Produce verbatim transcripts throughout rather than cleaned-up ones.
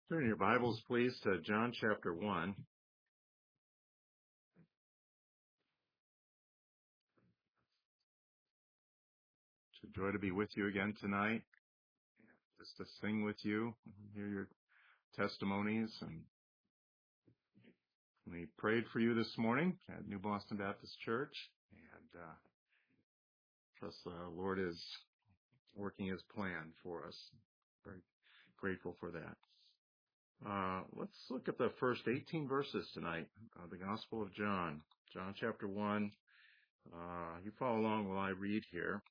Turn your Bibles, please, to John chapter one. It's a joy to be with you again tonight, just to sing with you, hear your testimonies. And we prayed for you this morning at New Boston Baptist Church, and uh, trust the Lord is working His plan for us. Very grateful for that. Uh, let's look at the first eighteen verses tonight of the Gospel of John, John chapter one. Uh, you follow along while I read here.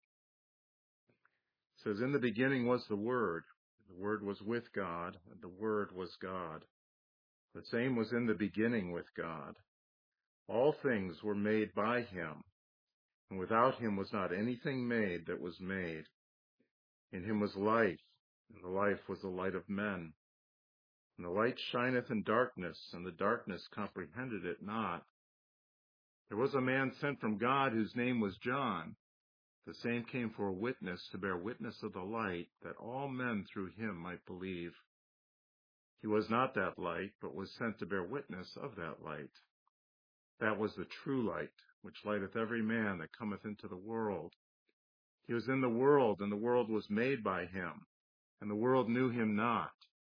It says, "In the beginning was the Word. The Word was with God, and the Word was God. The same was in the beginning with God. All things were made by Him, and without Him was not anything made that was made. In Him was life, and the life was the light of men. And the light shineth in darkness, and the darkness comprehended it not. There was a man sent from God whose name was John. The same came for a witness, to bear witness of the light, that all men through him might believe. He was not that light, but was sent to bear witness of that light. That was the true light, which lighteth every man that cometh into the world. He was in the world, and the world was made by him, and the world knew him not.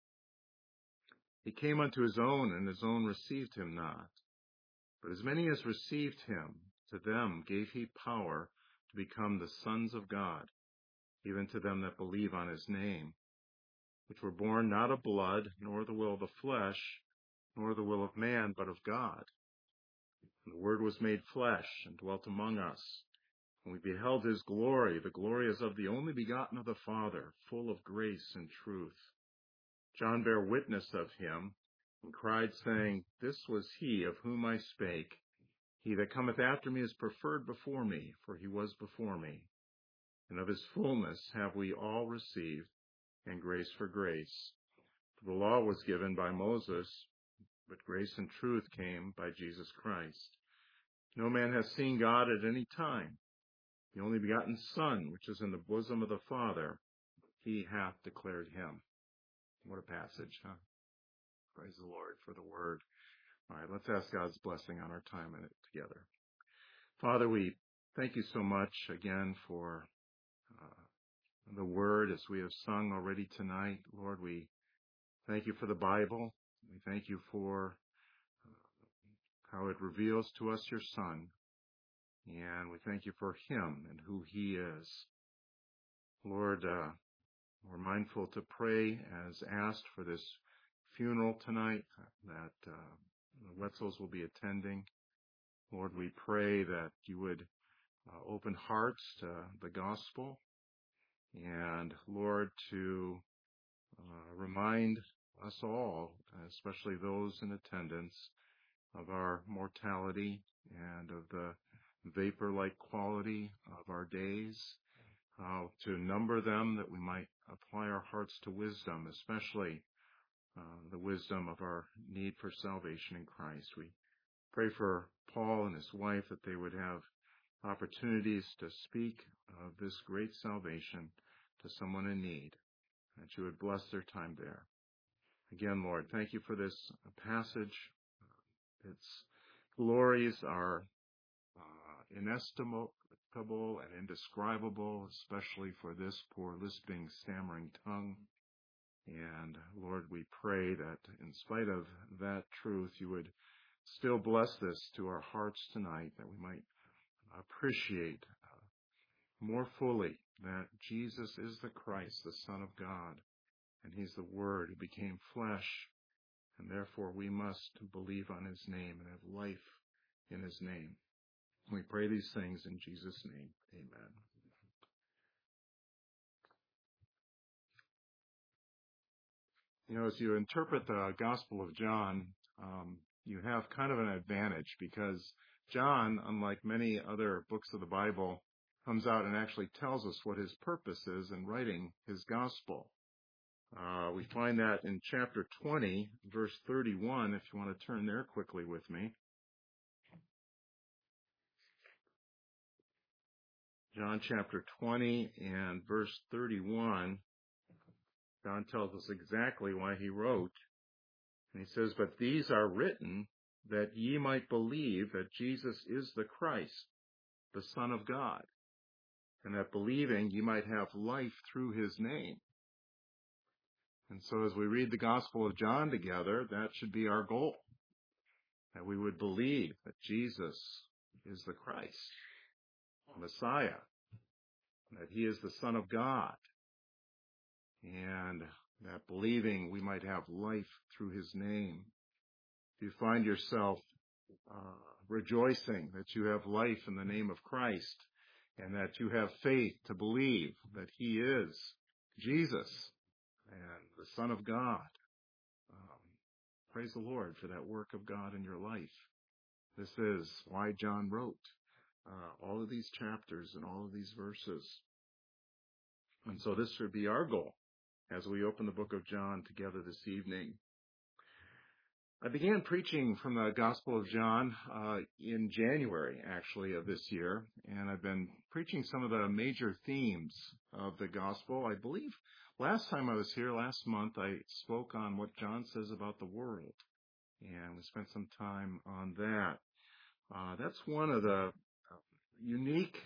He came unto his own, and his own received him not. But as many as received him, to them gave he power to become the sons of God, even to them that believe on his name, which were born not of blood, nor the will of the flesh, nor the will of man, but of God. And the Word was made flesh, and dwelt among us. And we beheld his glory. The glory is of the only begotten of the Father, full of grace and truth. John bare witness of him, and cried, saying, This was he of whom I spake. He that cometh after me is preferred before me, for he was before me. And of his fullness have we all received, and grace for grace. For the law was given by Moses, but grace and truth came by Jesus Christ. No man hath seen God at any time. The only begotten Son, which is in the bosom of the Father, he hath declared him." What a passage, huh? Praise the Lord for the Word. All right, let's ask God's blessing on our time in it together. Father, we thank you so much again for uh, the Word as we have sung already tonight. Lord, we thank you for the Bible. We thank you for uh, how it reveals to us your Son. And we thank you for him and who he is. Lord, uh, we're mindful to pray as asked for this funeral tonight that uh, the Wetzels will be attending. Lord, we pray that you would uh, open hearts to the gospel, and Lord, to uh, remind us all, especially those in attendance, of our mortality and of the vapor-like quality of our days, how to number them that we might apply our hearts to wisdom, especially uh, the wisdom of our need for salvation in Christ. We pray for Paul and his wife that they would have opportunities to speak of this great salvation to someone in need, that you would bless their time there. Again, Lord, thank you for this passage. Its glories are uh, inestimable and indescribable, especially for this poor, lisping, stammering tongue. And Lord, we pray that in spite of that truth, you would still bless this to our hearts tonight, that we might appreciate uh, more fully that Jesus is the Christ, the Son of God, and he's the Word who became flesh, and therefore we must believe on his name and have life in his name. We pray these things in Jesus' name. Amen. You know, as you interpret the Gospel of John, um, you have kind of an advantage, because John, unlike many other books of the Bible, comes out and actually tells us what his purpose is in writing his Gospel. Uh, we find that in chapter twenty, verse thirty-one, if you want to turn there quickly with me. John chapter twenty and verse thirty-one, John tells us exactly why he wrote And he says, but these are written that ye might believe that Jesus is the Christ, the Son of God, and that believing ye might have life through his name. And so as we read the Gospel of John together, that should be our goal, that we would believe that Jesus is the Christ, the Messiah, that he is the Son of God, and that believing we might have life through his name. If you find yourself uh, rejoicing that you have life in the name of Christ, and that you have faith to believe that he is Jesus and the Son of God, um, praise the Lord for that work of God in your life. This is why John wrote uh, all of these chapters and all of these verses. And so this should be our goal as we open the book of John together this evening. I began preaching from the Gospel of John uh, in January, actually, of this year, and I've been preaching some of the major themes of the Gospel. I believe last time I was here, last month, I spoke on what John says about the world, and we spent some time on that. Uh, that's one of the unique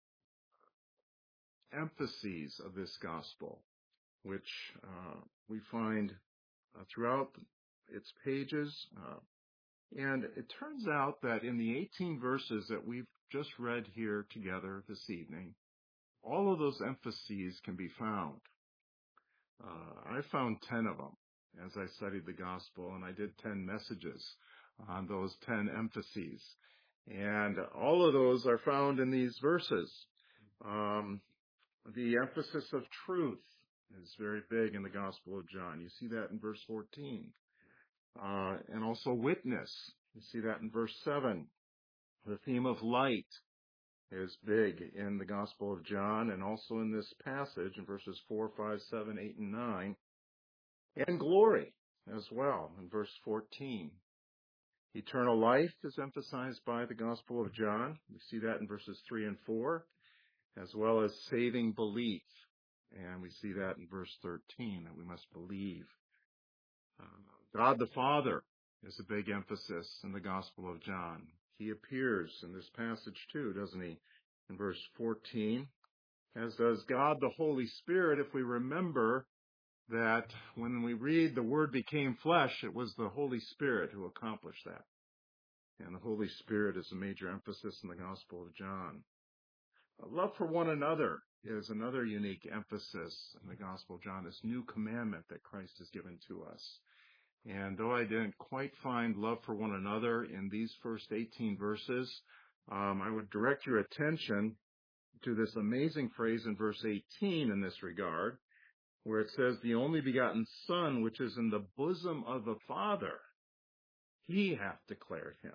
emphases of this Gospel, which uh, we find uh, throughout its pages. Uh, and it turns out that in the eighteen verses that we've just read here together this evening, all of those emphases can be found. Uh, I found ten of them as I studied the gospel, and I did ten messages on those ten emphases. And all of those are found in these verses. Um, the emphasis of truth is very big in the Gospel of John. You see that in verse fourteen. Uh, and also witness. You see that in verse seven. The theme of light is big in the Gospel of John and also in this passage in verses four, five, seven, eight, and nine. And glory as well in verse fourteen. Eternal life is emphasized by the Gospel of John. We see that in verses three and four, as well as saving belief. And we see that in verse thirteen, that we must believe. Uh, God the Father is a big emphasis in the Gospel of John. He appears in this passage too, doesn't he? In verse fourteen, as does God the Holy Spirit, if we remember that when we read the Word became flesh, it was the Holy Spirit who accomplished that. And the Holy Spirit is a major emphasis in the Gospel of John. Love for one another is another unique emphasis in the Gospel of John, this new commandment that Christ has given to us. And though I didn't quite find love for one another in these first eighteen verses, um, I would direct your attention to this amazing phrase in verse eighteen in this regard, where it says, the only begotten Son, which is in the bosom of the Father, he hath declared him.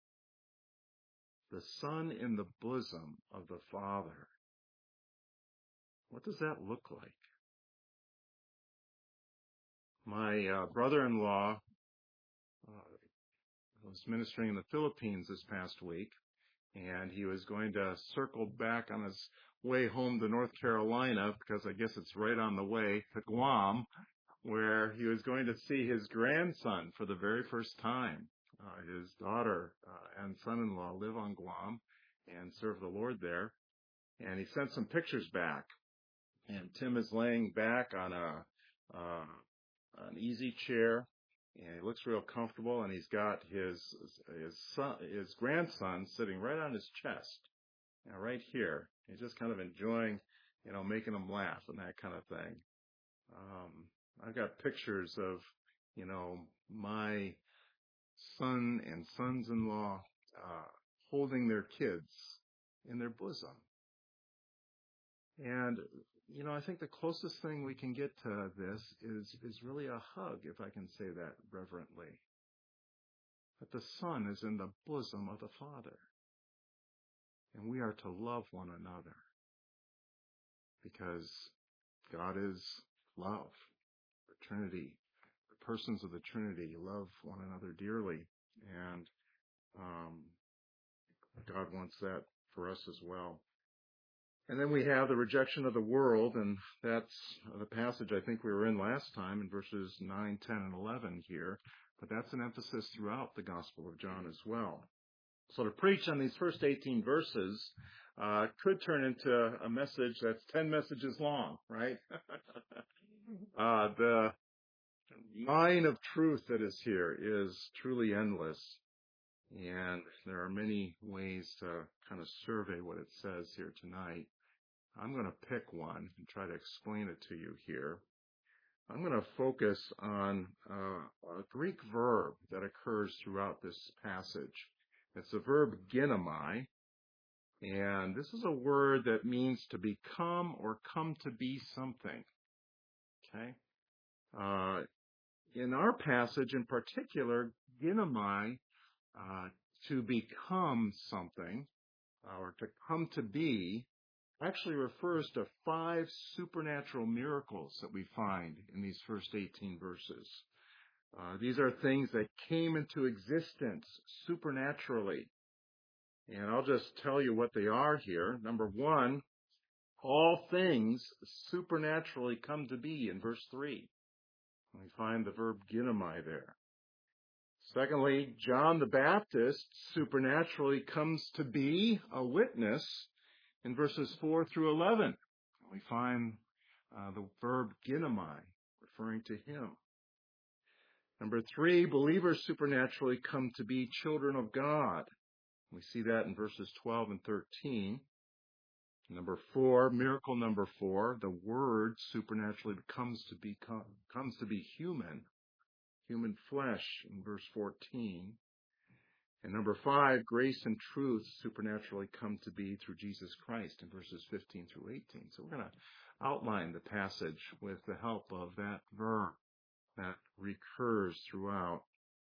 The Son in the bosom of the Father. What does that look like? My uh, brother-in-law uh, was ministering in the Philippines this past week, and he was going to circle back on his way home to North Carolina, because I guess it's right on the way to Guam, where he was going to see his grandson for the very first time. Uh, his daughter uh, and son-in-law live on Guam and serve the Lord there. And he sent some pictures back. And Tim is laying back on a uh, an easy chair, and he looks real comfortable. And he's got his his son, his grandson sitting right on his chest, you know, right here. He's just kind of enjoying, you know, making him laugh and that kind of thing. Um, I've got pictures of, you know, my son and sons-in-law uh, holding their kids in their bosom. And, you know, I think the closest thing we can get to this is, is really a hug, if I can say that reverently. That the Son is in the bosom of the Father. And we are to love one another. Because God is love. The Trinity, the persons of the Trinity love one another dearly. And um, God wants that for us as well. And then we have the rejection of the world, and that's the passage I think we were in last time in verses nine, ten, and eleven here. But that's an emphasis throughout the Gospel of John as well. So to preach on these first eighteen verses uh, could turn into a message that's ten messages long, right? uh, the mine of truth that is here is truly endless. And there are many ways to kind of survey what it says here tonight. I'm going to pick one and try to explain it to you here. I'm going to focus on uh, a Greek verb that occurs throughout this passage. It's the verb ginomai, and this is a word that means to become or come to be something. Okay? Uh, in our passage in particular, ginomai, uh, to become something, or to come to be, actually refers to five supernatural miracles that we find in these first eighteen verses. Uh, these are things that came into existence supernaturally. And I'll just tell you what they are here. Number one, all things supernaturally come to be in verse three. We find the verb ginomai there. Secondly, John the Baptist supernaturally comes to be a witness in verses four through eleven. We find uh, the verb ginomai, referring to him. Number three, believers supernaturally come to be children of God. We see that in verses twelve and thirteen. Number four, miracle number four, the Word supernaturally comes to be comes to be human, human flesh in verse fourteen. And number five, grace and truth supernaturally come to be through Jesus Christ in verses fifteen through eighteen. So we're going to outline the passage with the help of that verb that recurs throughout.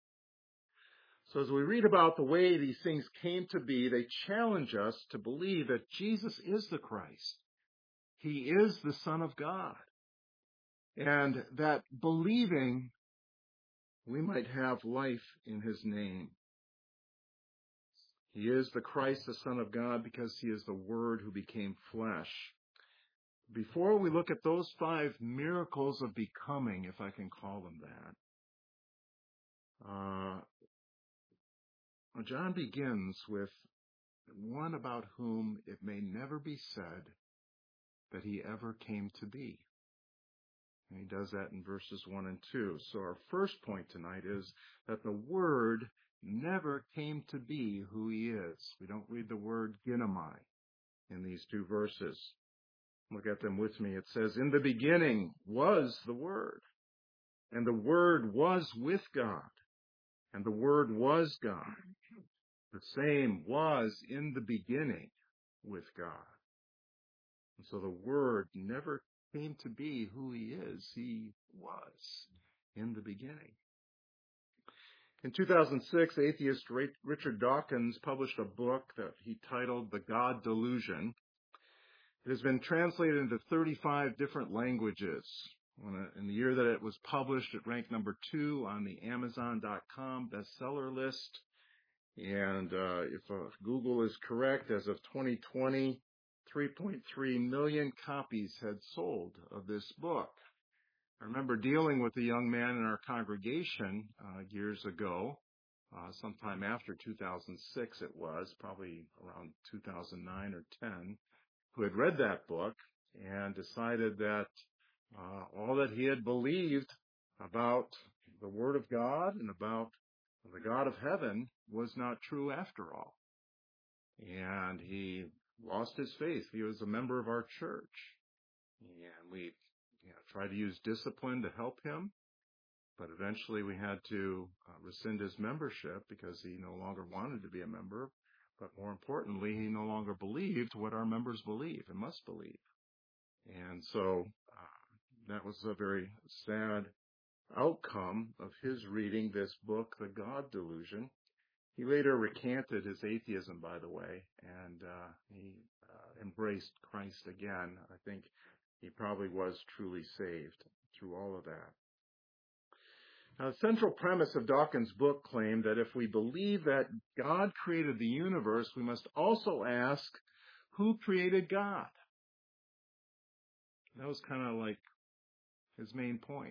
So as we read about the way these things came to be, they challenge us to believe that Jesus is the Christ. He is the Son of God. And that believing, we might have life in his name. He is the Christ, the Son of God, because he is the Word who became flesh. Before we look at those five miracles of becoming, if I can call them that, uh, John begins with one about whom it may never be said that he ever came to be. And he does that in verses one and two. So our first point tonight is that the Word never came to be who he is. We don't read the word ginomai in these two verses. Look at them with me. It says, in the beginning was the Word, and the Word was with God, and the Word was God. The same was in the beginning with God. And so the Word never came to be who he is. He was in the beginning. In two thousand six, atheist Richard Dawkins published a book that he titled The God Delusion. It has been translated into thirty-five different languages. In the year that it was published, it ranked number two on the Amazon dot com bestseller list. And uh, if uh, Google is correct, as of twenty twenty, three point three million copies had sold of this book. I remember dealing with a young man in our congregation uh, years ago, uh, sometime after two thousand six it was, probably around two thousand nine or ten, who had read that book and decided that uh, all that he had believed about the Word of God and about the God of heaven was not true after all. And he lost his faith. He was a member of our church. And we you know, tried to use discipline to help him. But eventually we had to uh, rescind his membership because he no longer wanted to be a member. But more importantly, he no longer believed what our members believe and must believe. And so uh, that was a very sad outcome of his reading this book, The God Delusion. He later recanted his atheism, by the way, and uh, he uh, embraced Christ again. I think he probably was truly saved through all of that. Now, the central premise of Dawkins' book claimed that if we believe that God created the universe, we must also ask, who created God? That was kind of like his main point.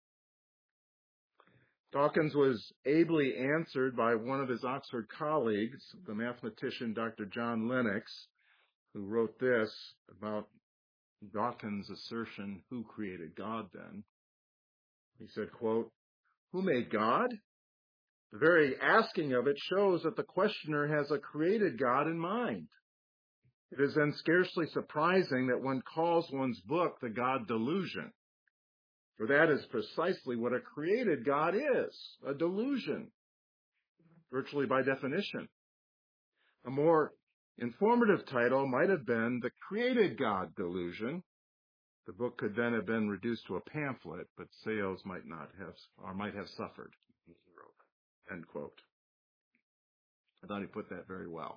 Dawkins was ably answered by one of his Oxford colleagues, the mathematician Doctor John Lennox, who wrote this about Dawkins' assertion, who created God then? He said, quote, "Who made God? The very asking of it shows that the questioner has a created God in mind. It is then scarcely surprising that one calls one's book the God Delusion. For that is precisely what a created God is, a delusion, virtually by definition. A more informative title might have been The Created God Delusion. The book could then have been reduced to a pamphlet, but sales might not have, or might have suffered." End quote. I thought he put that very well.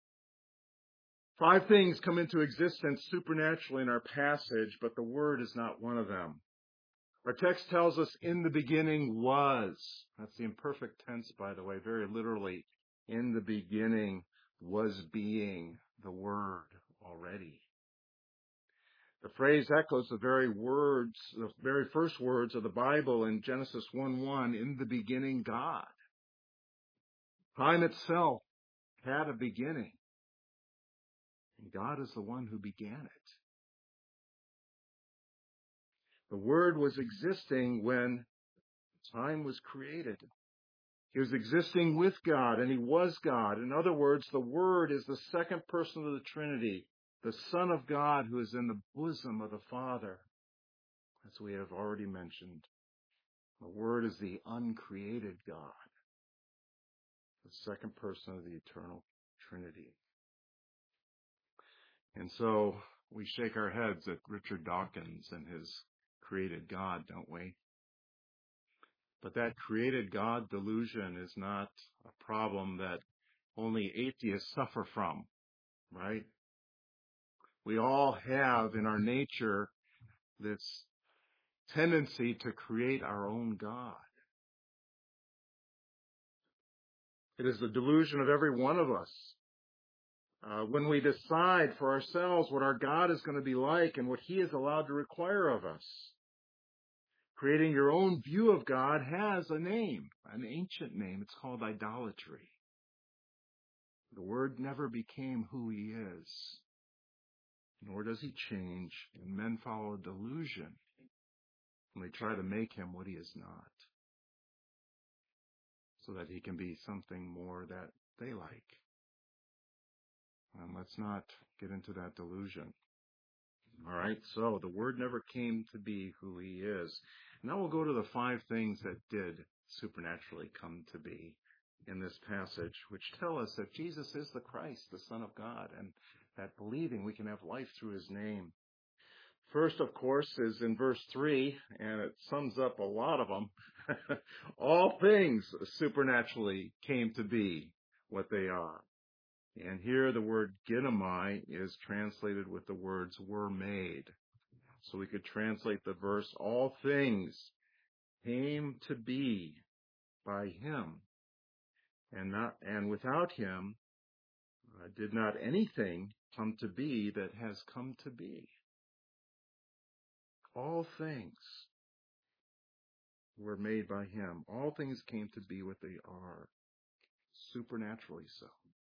Five things come into existence supernaturally in our passage, but the Word is not one of them. Our text tells us, in the beginning was. That's the imperfect tense, by the way, very literally. In the beginning was being, the Word already. The phrase echoes the very words, the very first words of the Bible in Genesis one one, in the beginning God. Time itself had a beginning, and God is the one who began it. The Word was existing when time was created. He was existing with God, and he was God. In other words, the Word is the second person of the Trinity, the Son of God who is in the bosom of the Father, as we have already mentioned. The Word is the uncreated God, the second person of the eternal Trinity. And so we shake our heads at Richard Dawkins and his created God, don't we? But that created God delusion is not a problem that only atheists suffer from, right? We all have in our nature this tendency to create our own God. It is the delusion of every one of us. Uh, when we decide for ourselves what our God is going to be like and what he is allowed to require of us. Creating your own view of God has a name, an ancient name. It's called idolatry. The Word never became who he is, nor does he change, and men follow a delusion when they try to make him what he is not, so that he can be something more that they like. And let's not get into that delusion. All right, so the Word never came to be who he is. Now we'll go to the five things that did supernaturally come to be in this passage, which tell us that Jesus is the Christ, the Son of God, and that believing we can have life through his name. First, of course, is in verse three, and it sums up a lot of them. All things supernaturally came to be what they are. And here the word ginomai is translated with the words were made. So we could translate the verse, all things came to be by him. And not, and without him uh, did not anything come to be that has come to be. All things were made by him. All things came to be what they are, supernaturally so.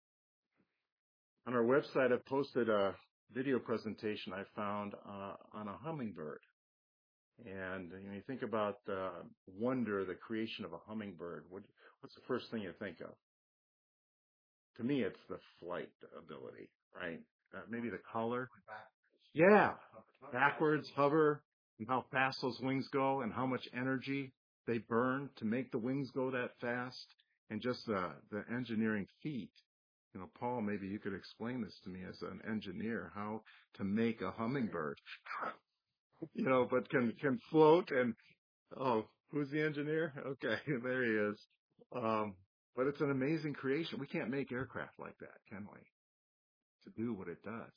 On our website, I've posted a video presentation I found uh, on a hummingbird. And you know, you think about uh, wonder, the creation of a hummingbird. What, what's the first thing you think of? To me, it's the flight ability, right? Uh, maybe the color. Yeah, backwards, hover, and how fast those wings go and how much energy they burn to make the wings go that fast, and just the, the engineering feat. You know, Paul, maybe you could explain this to me as an engineer, how to make a hummingbird. You know, but can can float and, oh, who's the engineer? Okay, there he is. Um, but it's an amazing creation. We can't make aircraft like that, can we? To do what it does.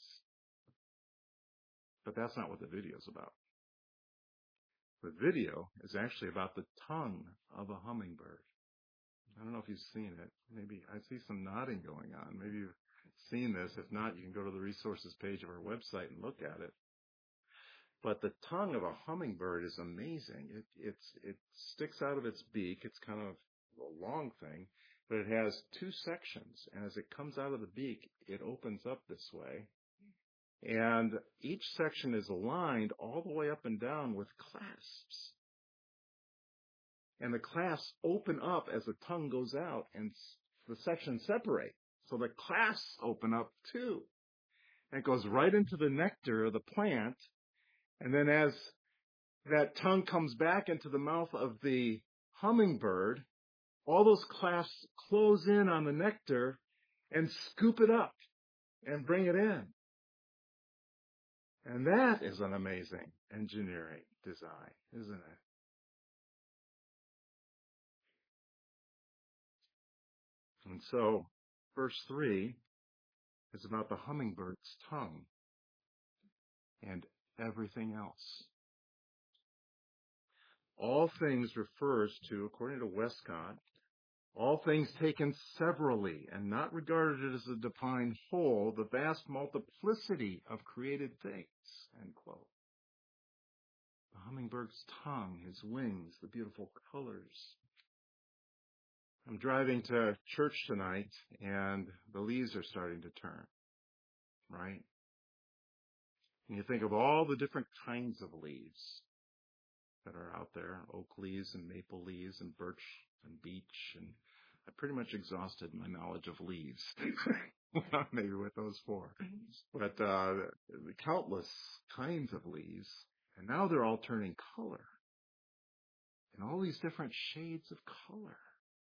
But that's not what the video is about. The video is actually about the tongue of a hummingbird. I don't know if you've seen it. Maybe I see some nodding going on. Maybe you've seen this. If not, you can go to the resources page of our website and look at it. But the tongue of a hummingbird is amazing. It it's it sticks out of its beak. It's kind of a long thing, but it has two sections. And as it comes out of the beak, it opens up this way. And each section is aligned all the way up and down with clasps. And the clasps open up as the tongue goes out, and the sections separate. So the clasps open up too. And it goes right into the nectar of the plant. And then as that tongue comes back into the mouth of the hummingbird, all those clasps close in on the nectar and scoop it up and bring it in. And that is an amazing engineering design, isn't it? And so, verse three is about the hummingbird's tongue and everything else. All things refers to, according to Westcott, all things taken severally and not regarded as a defined whole, the vast multiplicity of created things, end quote. The hummingbird's tongue, his wings, the beautiful colors. I'm driving to church tonight, and the leaves are starting to turn, right? And you think of all the different kinds of leaves that are out there, oak leaves and maple leaves and birch and beech, and I pretty much exhausted my knowledge of leaves, maybe with those four. But uh, the countless kinds of leaves, and now they're all turning color, and all these different shades of color.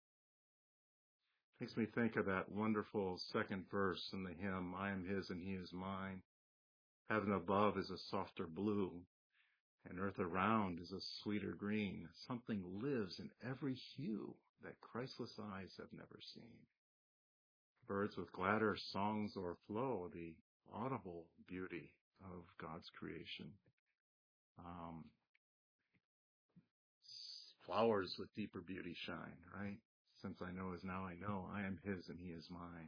Makes me think of that wonderful second verse in the hymn, I am his and he is mine. Heaven above is a softer blue, and earth around is a sweeter green. Something lives in every hue that Christless eyes have never seen. Birds with gladder songs o'erflow the audible beauty of God's creation. Um, flowers with deeper beauty shine, right? Since I know as now I know, I am his and he is mine.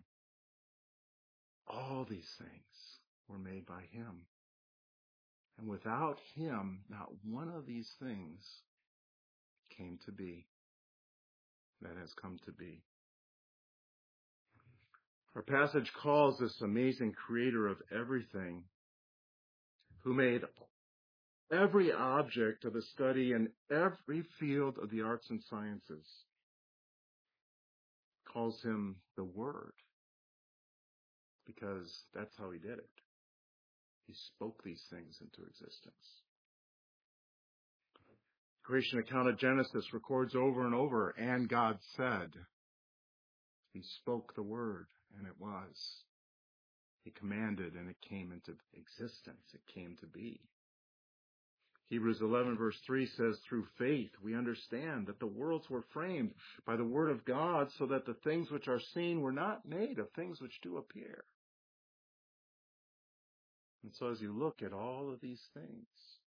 All these things were made by him. And without him, not one of these things came to be, that has come to be. Our passage calls this amazing creator of everything, who made every object of the study in every field of the arts and sciences, calls him the Word, because that's how he did it. He spoke these things into existence. The creation account of Genesis records over and over, and God said. He spoke the word, and it was. He commanded, and it came into existence. It came to be. Hebrews eleven verse three says, through faith we understand that the worlds were framed by the word of God, so that the things which are seen were not made of things which do appear. And so as you look at all of these things,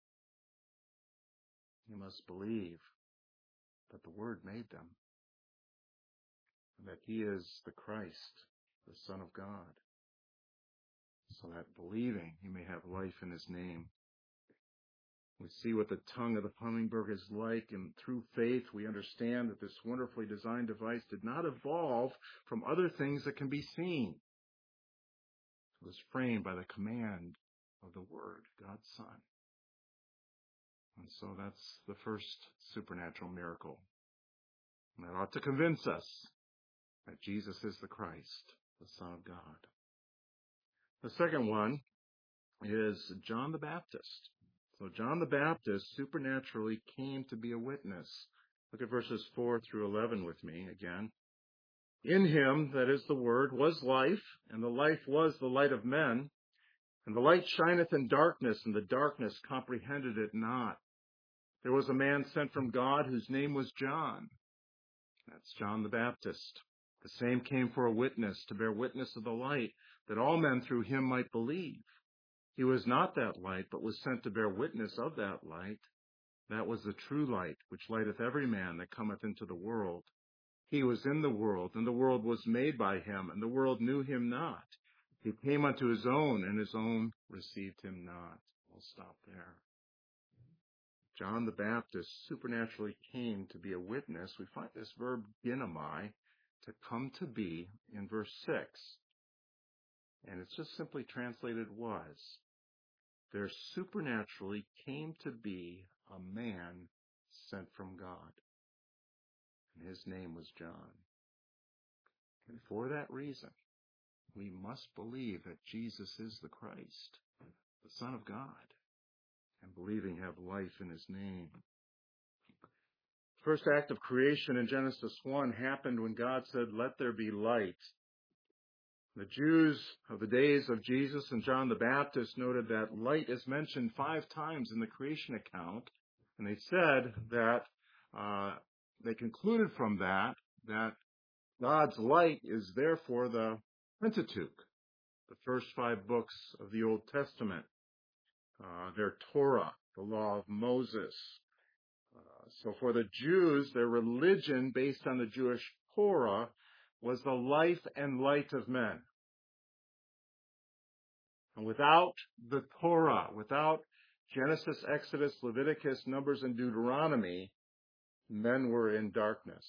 you must believe that the Word made them, and that He is the Christ, the Son of God, so that believing you may have life in His name. We see what the tongue of the hummingbird is like, and through faith we understand that this wonderfully designed device did not evolve from other things that can be seen. It was framed by the command of the Word, God's Son. And so that's the first supernatural miracle. And that ought to convince us that Jesus is the Christ, the Son of God. The second one is John the Baptist. So John the Baptist supernaturally came to be a witness. Look at verses four through eleven with me again. In him, that is the Word, was life, and the life was the light of men. And the light shineth in darkness, and the darkness comprehended it not. There was a man sent from God whose name was John. That's John the Baptist. The same came for a witness, to bear witness of the light, that all men through him might believe. He was not that light, but was sent to bear witness of that light. That was the true light, which lighteth every man that cometh into the world. He was in the world, and the world was made by him, and the world knew him not. He came unto his own, and his own received him not. We'll stop there. John the Baptist supernaturally came to be a witness. We find this verb ginomai, to come to be, in verse six. And it's just simply translated was. There supernaturally came to be a man sent from God. And his name was John. And for that reason, we must believe that Jesus is the Christ, the Son of God, and believing have life in his name. First act of creation in Genesis one happened when God said, "Let there be light." The Jews of the days of Jesus and John the Baptist noted that light is mentioned five times in the creation account, and they said that uh, they concluded from that that God's light is therefore the Pentateuch, the first five books of the Old Testament, uh, their Torah, the law of Moses. Uh, so for the Jews, their religion based on the Jewish Torah was the life and light of men. And without the Torah, without Genesis, Exodus, Leviticus, Numbers, and Deuteronomy, men were in darkness.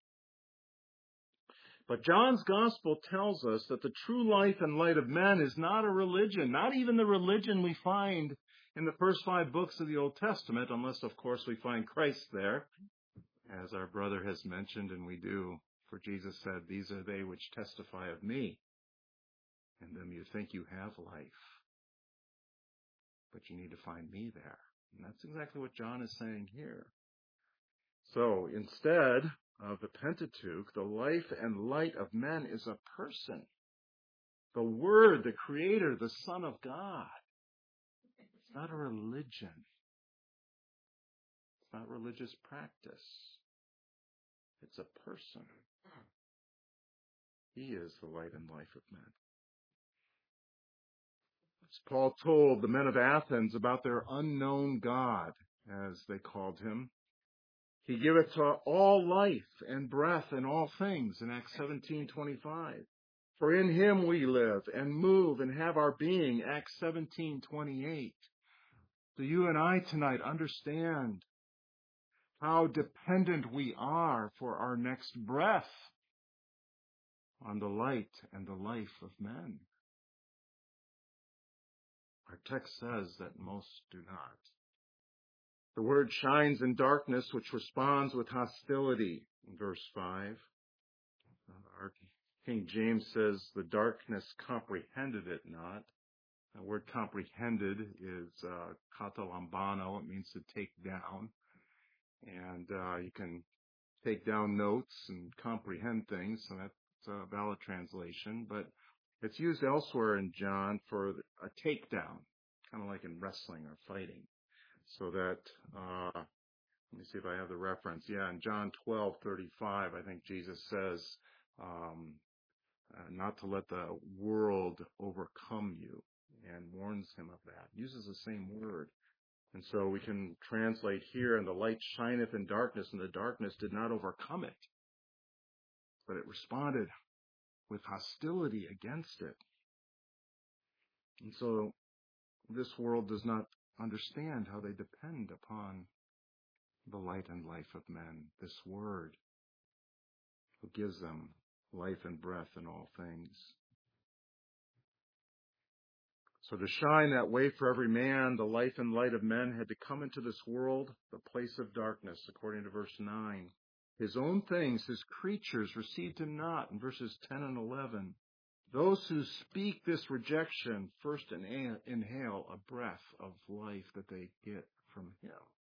But John's gospel tells us that the true life and light of men is not a religion, not even the religion we find in the first five books of the Old Testament, unless, of course, we find Christ there, as our brother has mentioned, and we do. For Jesus said, "These are they which testify of me. In them you think you have life, but you need to find me there." And that's exactly what John is saying here. So instead of the Pentateuch, the life and light of men is a person. The Word, the Creator, the Son of God. It's not a religion. It's not religious practice. It's a person. He is the light and life of men. As Paul told the men of Athens about their unknown God, as they called him, "He giveth to all life and breath and all things," in Acts seventeen twenty-five. "For in him we live and move and have our being," Acts seventeen twenty-eight. Do you and I tonight understand how dependent we are for our next breath on the light and the life of men? Our text says that most do not. The word shines in darkness, which responds with hostility in verse five. Our King James says, "The darkness comprehended it not." The word comprehended is uh, katalambano. It means to take down. And uh, you can take down notes and comprehend things, so that's a valid translation. But it's used elsewhere in John for a takedown, kind of like in wrestling or fighting. So that, uh, let me see if I have the reference. Yeah, in John twelve thirty-five, I think Jesus says, um, uh, not to let the world overcome you, and warns him of that. Uses the same word. And so we can translate here, "And the light shineth in darkness, and the darkness did not overcome it." But it responded with hostility against it. And so this world does not understand how they depend upon the light and life of men, this Word, who gives them life and breath in all things. So to shine that way for every man, the life and light of men had to come into this world, the place of darkness, according to verse nine. His own things, his creatures, received him not, in verses ten and eleven. Those who speak this rejection first inhale a breath of life that they get from him,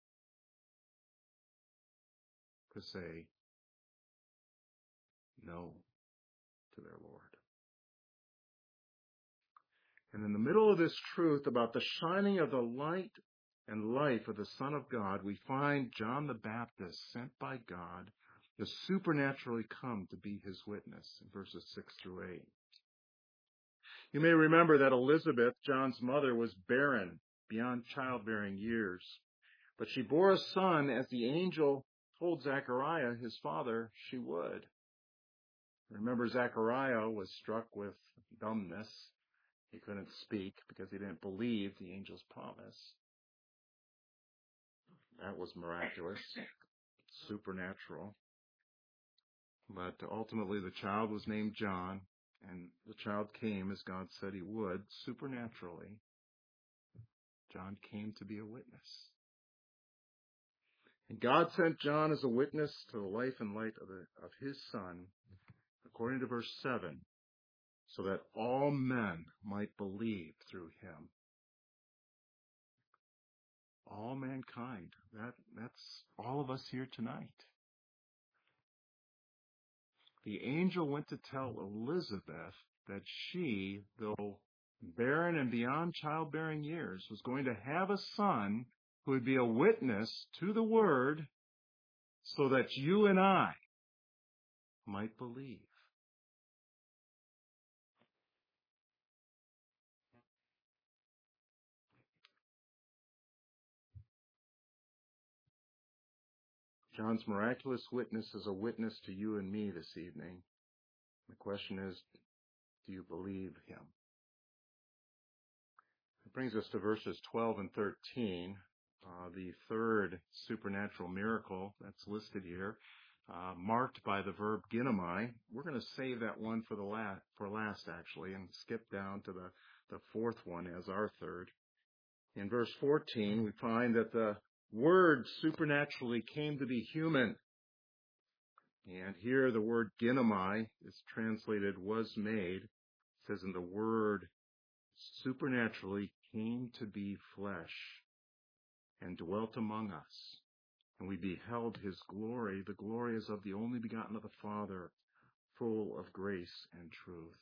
to say no to their Lord. And in the middle of this truth about the shining of the light and life of the Son of God, we find John the Baptist, sent by God, to supernaturally come to be his witness, in verses six through eight. You may remember that Elizabeth, John's mother, was barren, beyond childbearing years. But she bore a son, as the angel told Zechariah, his father, she would. Remember, Zechariah was struck with dumbness, He couldn't speak because he didn't believe the angel's promise. That was miraculous, supernatural. But ultimately the child was named John, and the child came as God said he would, supernaturally. John came to be a witness. And God sent John as a witness to the life and light of, the, of his Son, according to verse seven, so that all men might believe through him. All mankind. That, that's all of us here tonight. The angel went to tell Elizabeth that she, though barren and beyond childbearing years, was going to have a son who would be a witness to the word so that you and I might believe. John's miraculous witness is a witness to you and me this evening. The question is, do you believe him? It brings us to verses twelve and thirteen, uh, the third supernatural miracle that's listed here, uh, marked by the verb ginomai. We're going to save that one for the last, for last actually, and skip down to the, the fourth one as our third. In verse fourteen, we find that the Word supernaturally came to be human. And here the word ginomai is translated was made. It says, and the Word supernaturally came to be flesh and dwelt among us. And we beheld his glory. The glory is of the only begotten of the Father, full of grace and truth.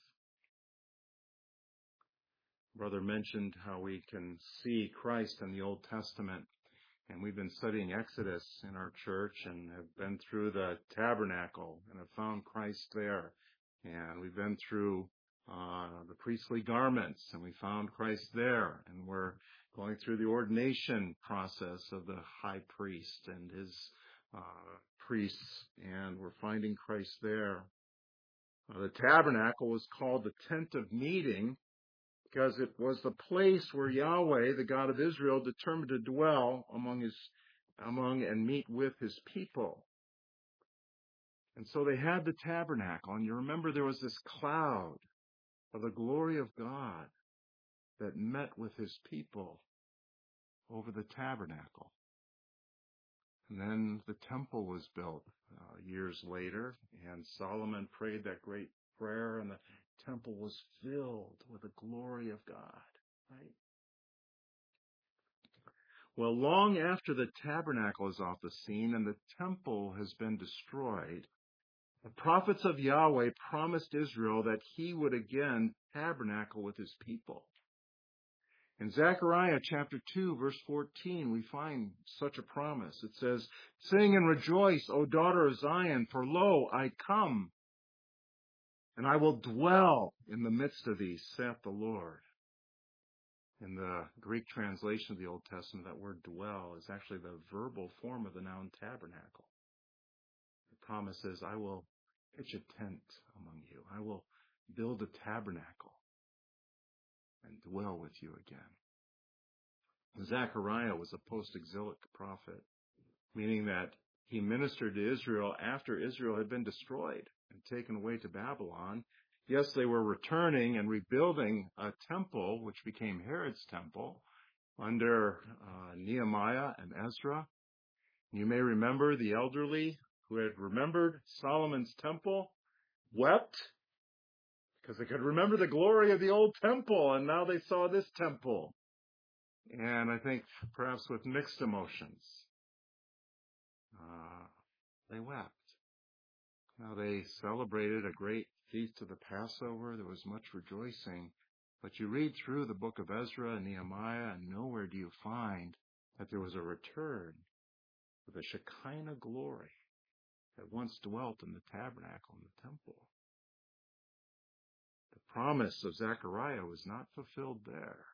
Brother mentioned how we can see Christ in the Old Testament. And we've been studying Exodus in our church and have been through the tabernacle and have found Christ there. And we've been through uh, the priestly garments and we found Christ there. And we're going through the ordination process of the high priest and his uh, priests, and we're finding Christ there. Uh, the tabernacle was called the tent of meeting because it was the place where Yahweh, the God of Israel, determined to dwell among his, among and meet with his people. And so they had the tabernacle, and you remember there was this cloud of the glory of God that met with his people over the tabernacle. And then the temple was built uh, years later, and Solomon prayed that great prayer, and the temple was filled with the glory of God, right? Well, long after the tabernacle is off the scene and the temple has been destroyed, the prophets of Yahweh promised Israel that he would again tabernacle with his people. In Zechariah chapter two, verse fourteen, we find such a promise. It says, sing and rejoice, O daughter of Zion, for lo, I come, and I will dwell in the midst of thee, saith the Lord. In the Greek translation of the Old Testament, that word dwell is actually the verbal form of the noun tabernacle. The promise is, I will pitch a tent among you. I will build a tabernacle and dwell with you again. Zechariah was a post-exilic prophet, meaning that he ministered to Israel after Israel had been destroyed and taken away to Babylon. Yes, they were returning and rebuilding a temple, which became Herod's temple, under uh, Nehemiah and Ezra. You may remember the elderly who had remembered Solomon's temple wept because they could remember the glory of the old temple, and now they saw this temple. And I think perhaps with mixed emotions, uh, they wept. Now they celebrated a great feast of the Passover. There was much rejoicing. But you read through the book of Ezra and Nehemiah, and nowhere do you find that there was a return of the Shekinah glory that once dwelt in the tabernacle and the temple. The promise of Zechariah was not fulfilled there.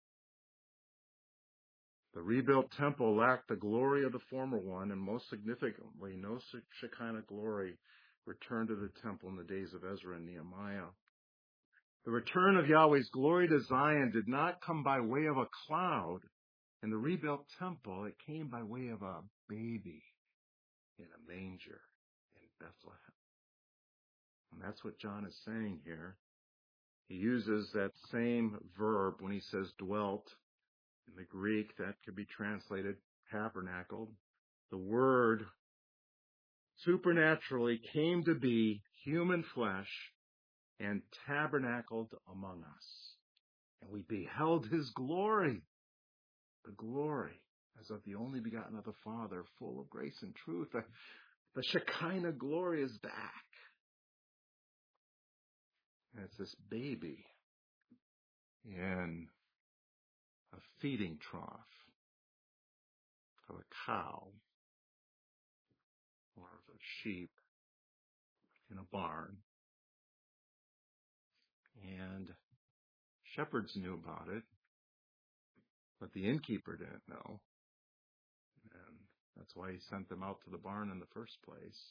The rebuilt temple lacked the glory of the former one, and most significantly, no Shekinah glory returned to the temple in the days of Ezra and Nehemiah. The return of Yahweh's glory to Zion did not come by way of a cloud in the rebuilt temple. It came by way of a baby in a manger in Bethlehem. And that's what John is saying here. He uses that same verb when he says dwelt. In the Greek, that could be translated tabernacled. The word supernaturally came to be human flesh and tabernacled among us. And we beheld his glory, the glory as of the only begotten of the Father, full of grace and truth. The, the Shekinah glory is back. And it's this baby in a feeding trough of a cow or of a sheep in a barn. And shepherds knew about it, but the innkeeper didn't know. And that's why he sent them out to the barn in the first place.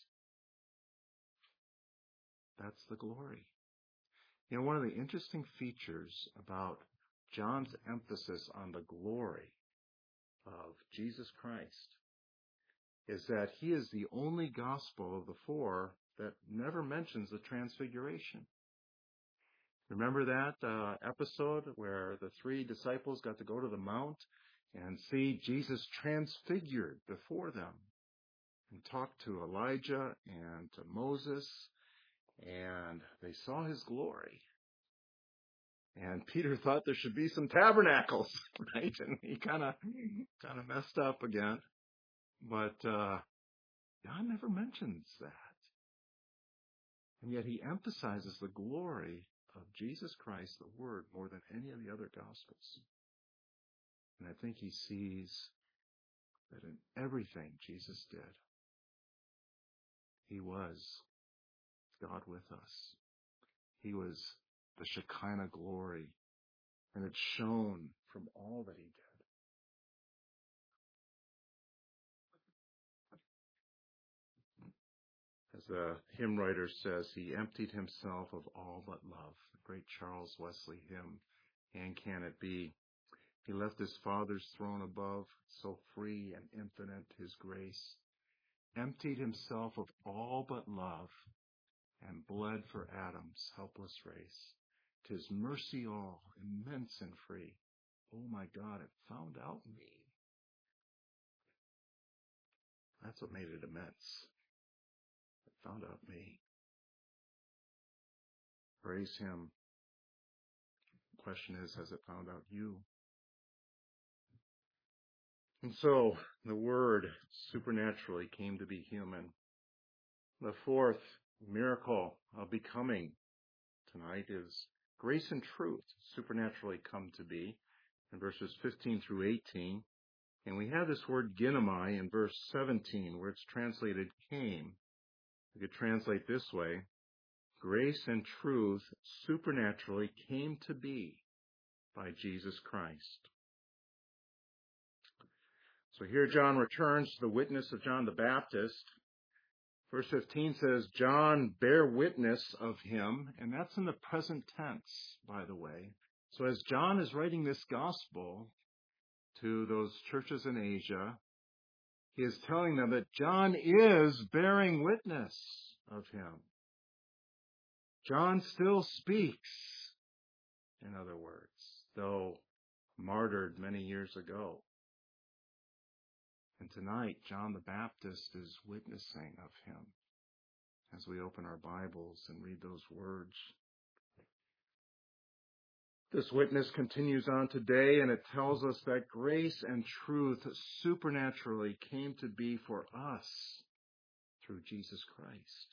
That's the glory. You know, one of the interesting features about John's emphasis on the glory of Jesus Christ is that he is the only gospel of the four that never mentions the transfiguration. Remember that uh, episode where the three disciples got to go to the mount and see Jesus transfigured before them and talk to Elijah and to Moses, and they saw his glory. And Peter thought there should be some tabernacles, right? And he kind of kind of messed up again. But uh, God never mentions that. And yet he emphasizes the glory of Jesus Christ, the Word, more than any of the other Gospels. And I think he sees that in everything Jesus did, he was God with us. He was the Shekinah glory, and it shone from all that he did. As the hymn writer says, he emptied himself of all but love. The great Charles Wesley hymn, And Can It Be? He left his Father's throne above, so free and infinite his grace, emptied himself of all but love, and bled for Adam's helpless race. 'Tis mercy all, immense and free. Oh my God, it found out me. That's what made it immense. It found out me. Praise him. The question is, has it found out you? And so, the Word supernaturally came to be human. The fourth miracle of becoming tonight is grace and truth supernaturally come to be in verses fifteen through eighteen. And we have this word ginomai in verse seventeen, where it's translated came. We could translate this way: grace and truth supernaturally came to be by Jesus Christ. So here John returns to the witness of John the Baptist. Verse fifteen says, John bare witness of him, and that's in the present tense, by the way. So as John is writing this gospel to those churches in Asia, he is telling them that John is bearing witness of him. John still speaks, in other words, though martyred many years ago. And tonight, John the Baptist is witnessing of him as we open our Bibles and read those words. This witness continues on today, and it tells us that grace and truth supernaturally came to be for us through Jesus Christ.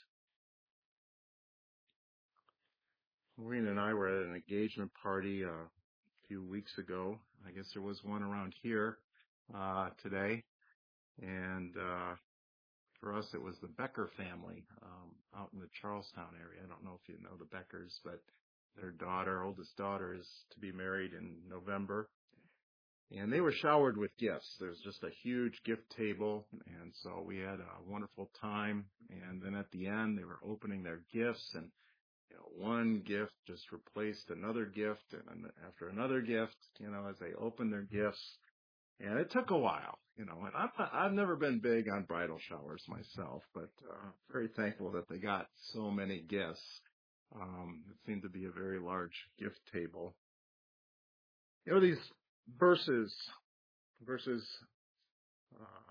Maureen and I were at an engagement party uh, a few weeks ago. I guess there was one around here uh, today. And uh, for us, it was the Becker family um, out in the Charlestown area. I don't know if you know the Beckers, but their daughter, oldest daughter, is to be married in November. And they were showered with gifts. There was just a huge gift table. And so we had a wonderful time. And then at the end, they were opening their gifts. And You know, one gift just replaced another gift and after another gift, you know, as they opened their gifts. And it took a while, you know, and I'm not, I've never been big on bridal showers myself, but uh, very thankful that they got so many gifts. Um, it seemed to be a very large gift table. You know, these verses, verses, uh,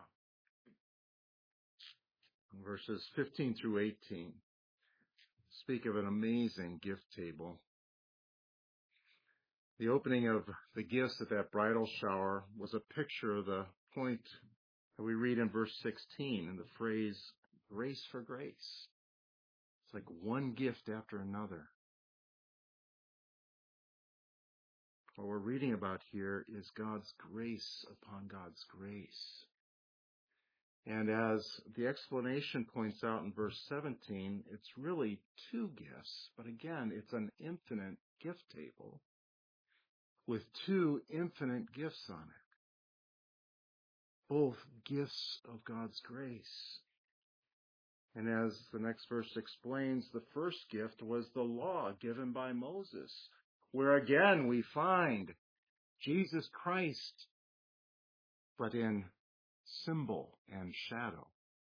verses fifteen through eighteen speak of an amazing gift table. The opening of the gifts at that bridal shower was a picture of the point that we read in verse sixteen in the phrase, grace for grace. It's like one gift after another. What we're reading about here is God's grace upon God's grace. And as the explanation points out in verse seventeen, it's really two gifts, but again, it's an infinite gift table with two infinite gifts on it. Both gifts of God's grace. And as the next verse explains, the first gift was the law given by Moses, where again we find Jesus Christ, but in symbol and shadow.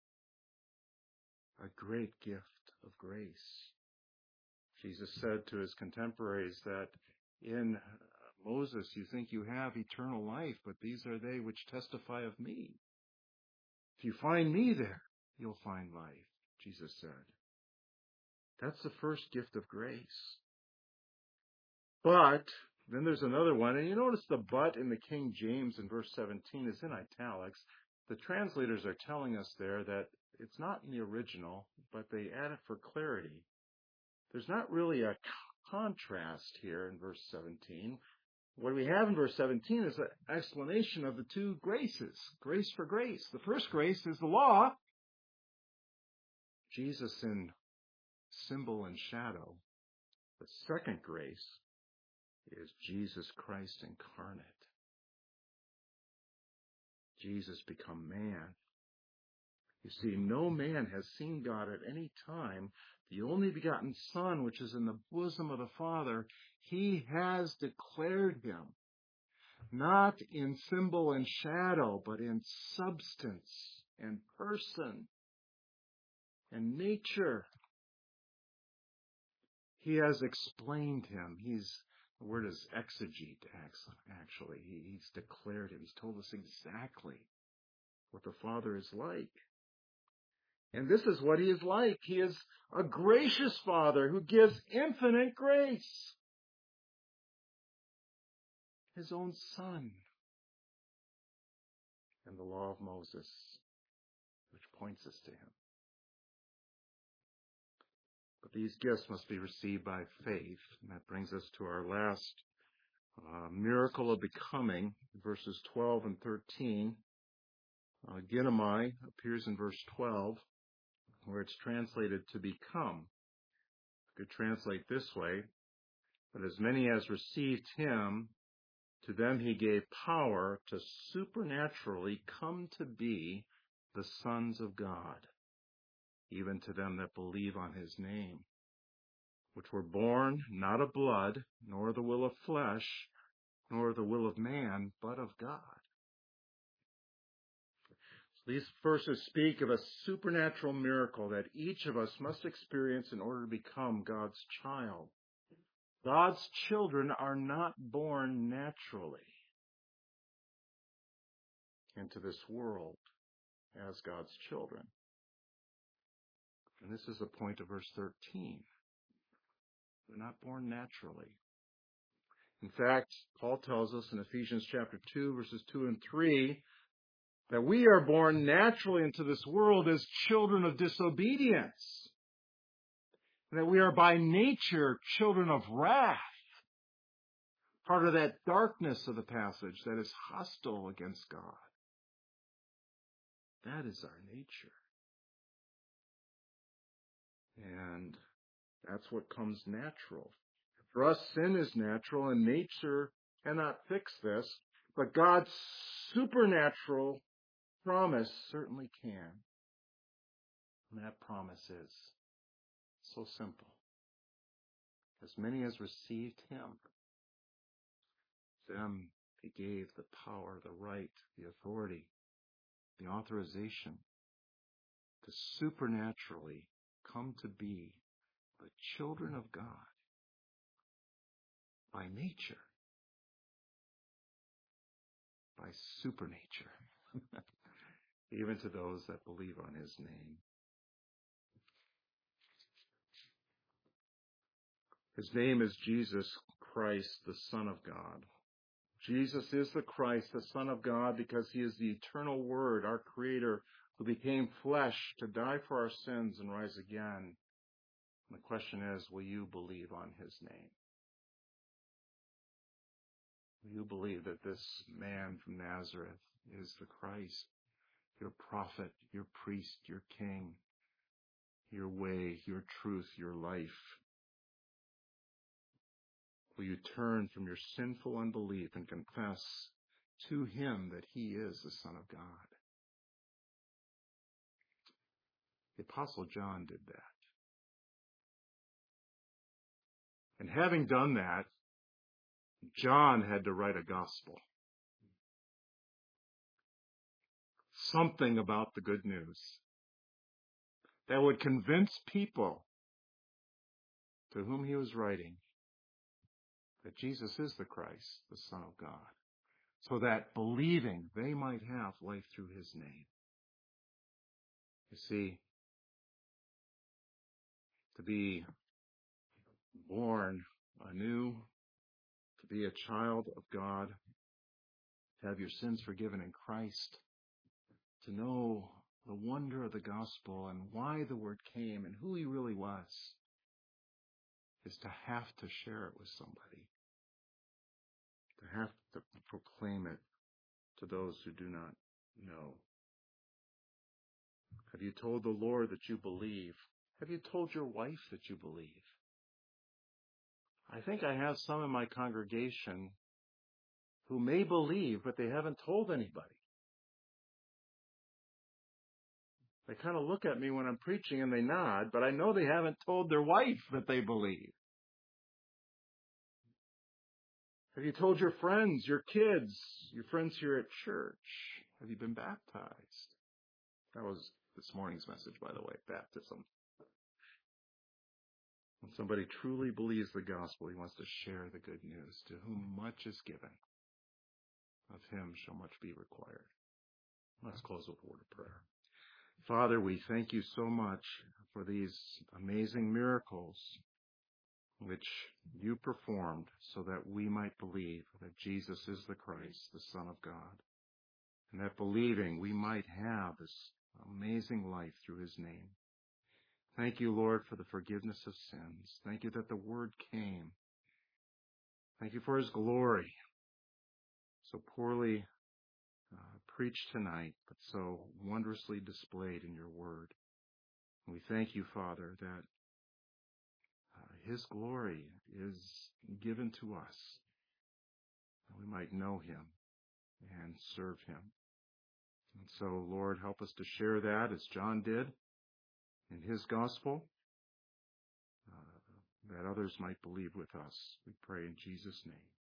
A great gift of grace. Jesus said to his contemporaries that in Moses you think you have eternal life, but these are they which testify of me. If you find me there, you'll find life, Jesus said. That's the first gift of grace. But then there's another one, and you notice the but in the King James in verse seventeen is in italics. The translators are telling us there that it's not in the original, but they add it for clarity. There's not really a contrast here in verse seventeen. What we have in verse seventeen is an explanation of the two graces, grace for grace. The first grace is the law, Jesus in symbol and shadow. The second grace is Jesus Christ incarnate. Jesus become man. You see, no man has seen God at any time. The only begotten Son, which is in the bosom of the Father, he has declared him, not in symbol and shadow, but in substance and person and nature. He has explained him. He's, the word is exegete, actually. He, he's declared him. He's told us exactly what the Father is like. And this is what he is like. He is a gracious Father who gives infinite grace. His own Son. And the law of Moses, which points us to him. But these gifts must be received by faith. And that brings us to our last uh, miracle of becoming, verses twelve and thirteen. Uh, Ginomai appears in verse twelve, where it's translated to become. You could translate this way, but as many as received him, to them he gave power to supernaturally come to be the sons of God, even to them that believe on his name, which were born not of blood, nor the will of flesh, nor the will of man, but of God. These verses speak of a supernatural miracle that each of us must experience in order to become God's child. God's children are not born naturally into this world as God's children. And this is the point of verse thirteen. They're not born naturally. In fact, Paul tells us in Ephesians chapter two, verses two and three, that we are born naturally into this world as children of disobedience. That we are by nature children of wrath. Part of that darkness of the passage that is hostile against God. That is our nature. And that's what comes natural. For us, sin is natural and nature cannot fix this, but God's supernatural promise certainly can. And that promise is so simple. As many as received him, them he gave the power, the right, the authority, the authorization to supernaturally come to be the children of God by nature, by supernature, even to those that believe on his name. His name is Jesus Christ, the Son of God. Jesus is the Christ, the Son of God, because he is the eternal Word, our Creator, who became flesh to die for our sins and rise again. And the question is, will you believe on his name? Will you believe that this man from Nazareth is the Christ, your prophet, your priest, your king, your way, your truth, your life? Will you turn from your sinful unbelief and confess to him that he is the Son of God? The Apostle John did that. And having done that, John had to write a gospel. Something about the good news that would convince people to whom he was writing that Jesus is the Christ, the Son of God, so that believing they might have life through his name. You see, to be born anew, to be a child of God, to have your sins forgiven in Christ, to know the wonder of the gospel and why the word came and who he really was, is to have to share it with somebody, to have to proclaim it to those who do not know. Have you told the Lord that you believe? Have you told your wife that you believe? I think I have some in my congregation who may believe, but they haven't told anybody. They kind of look at me when I'm preaching and they nod, but I know they haven't told their wife that they believe. Have you told your friends, your kids, your friends here at church? Have you been baptized? That was this morning's message, by the way, baptism. When somebody truly believes the gospel, he wants to share the good news. To whom much is given, of him shall much be required. Let's close with a word of prayer. Father, we thank you so much for these amazing miracles which you performed so that we might believe that Jesus is the Christ, the Son of God, and that believing we might have this amazing life through his name. Thank you, Lord, for the forgiveness of sins. Thank you that the word came. Thank you for his glory, so poorly uh, preached tonight, but so wondrously displayed in your word. And we thank you, Father, that uh, his glory is given to us, that we might know him and serve him. And so, Lord, help us to share that as John did in his gospel, uh, that others might believe with us. We pray in Jesus' name.